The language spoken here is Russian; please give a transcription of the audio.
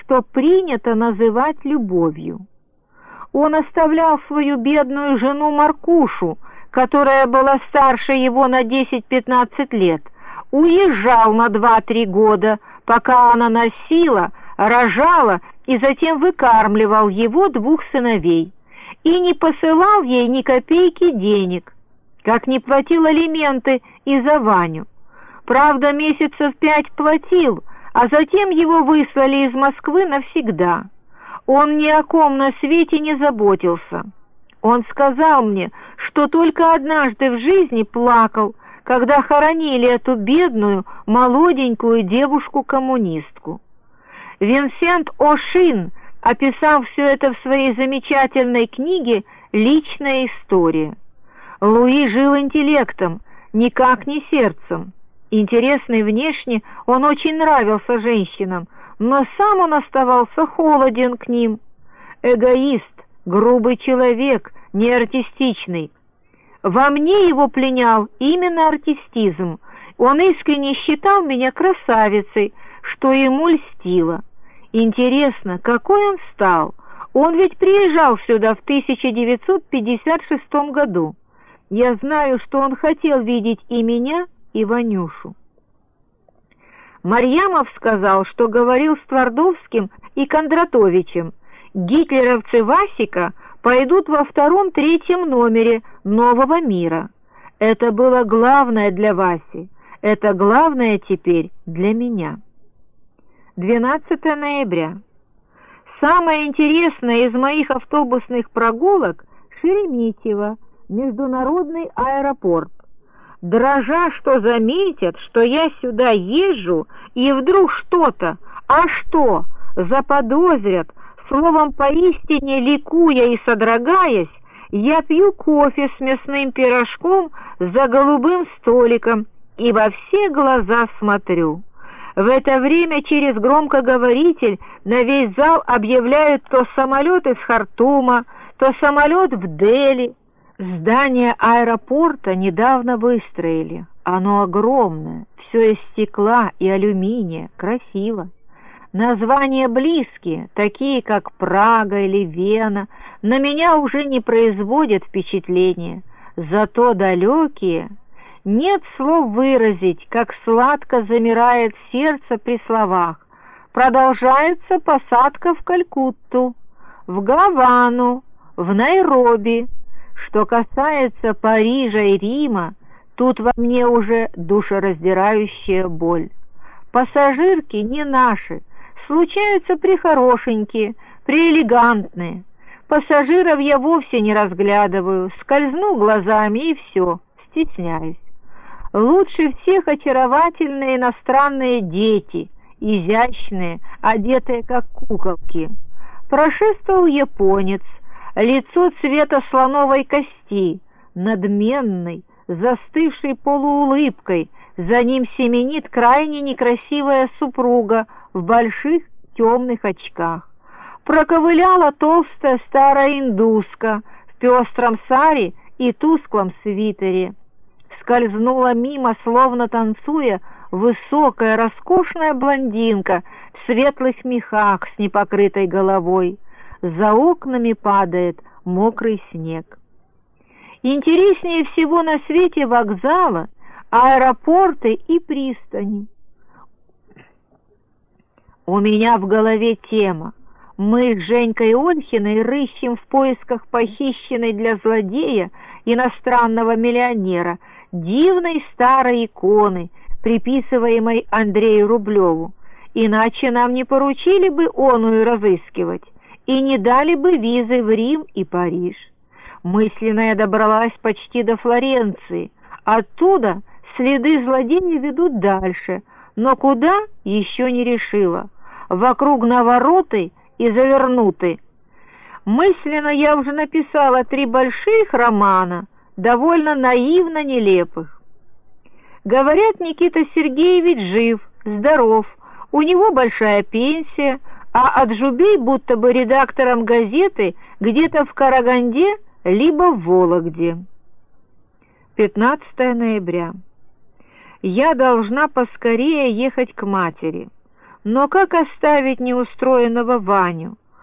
что принято называть любовью. Он оставлял свою бедную жену Маркушу, которая была старше его на 10-15 лет, уезжал на 2-3 года, пока она носила, рожала и затем выкармливал его 2 сыновей, и не посылал ей ни копейки денег, как не платил алименты и за Ваню. Правда, месяцев 5 платил, а затем его выслали из Москвы навсегда. Он ни о ком на свете не заботился. Он сказал мне, что только однажды в жизни плакал, когда хоронили эту бедную, молоденькую девушку-коммунистку. Винсент Ошин описал все это в своей замечательной книге «Личная история». Луи жил интеллектом, никак не сердцем. Интересный внешне, он очень нравился женщинам, но сам он оставался холоден к ним. Эгоист, грубый человек, не артистичный. Во мне его пленял именно артистизм. Он искренне считал меня красавицей, что ему льстило. Интересно, какой он стал? Он ведь приезжал сюда в 1956 году. Я знаю, что он хотел видеть и меня, и Ванюшу. Марьямов сказал, что говорил с Твардовским и Кондратовичем. Гитлеровцы Васика пойдут во 2-3 номере «Нового мира». Это было главное для Васи. Это главное теперь для меня. 12 ноября. Самое интересное из моих автобусных прогулок — Шереметьево, международный аэропорт. Дрожа, что заметят, что я сюда езжу, и вдруг что-то, а что, заподозрят, словом, поистине ликуя и содрогаясь, я пью кофе с мясным пирожком за голубым столиком и во все глаза смотрю. В это время через громкоговоритель на весь зал объявляют то самолет из Хартума, то самолет в Дели. Здание аэропорта недавно выстроили. Оно огромное, все из стекла и алюминия, красиво. Названия близкие, такие как Прага или Вена, на меня уже не производят впечатления, зато далекие. Нет слов выразить, как сладко замирает сердце при словах. Продолжается посадка в Калькутту, в Гавану, в Найроби. Что касается Парижа и Рима, тут во мне уже душераздирающая боль. Пассажирки не наши, случаются прихорошенькие, приэлегантные. Пассажиров я вовсе не разглядываю, скользну глазами и все, стесняюсь. Лучше всех очаровательные иностранные дети, изящные, одетые как куколки. Прошествовал японец, лицо цвета слоновой кости, надменный, застывший полуулыбкой, за ним семенит крайне некрасивая супруга в больших темных очках. Проковыляла толстая старая индуска в пестром саре и тусклом свитере. Скользнула мимо, словно танцуя, высокая, роскошная блондинка в светлых мехах с непокрытой головой. За окнами падает мокрый снег. Интереснее всего на свете вокзала, аэропорты и пристани. У меня в голове тема. Мы с Женькой Ольхиной рыщем в поисках похищенной для злодея иностранного миллионера дивной старой иконы, приписываемой Андрею Рублеву. Иначе нам не поручили бы оную разыскивать и не дали бы визы в Рим и Париж. Мысленно я добралась почти до Флоренции. Оттуда следы злодея ведут дальше, но куда — еще не решила. Вокруг навороты и завернуты. Мысленно я уже написала 3 больших романа, довольно наивно нелепых. Говорят, Никита Сергеевич жив, здоров, у него большая пенсия, а Аджубей будто бы редактором газеты где-то в Караганде либо в Вологде. 15 ноября. Я должна поскорее ехать к матери. Но как оставить неустроенного Ваню?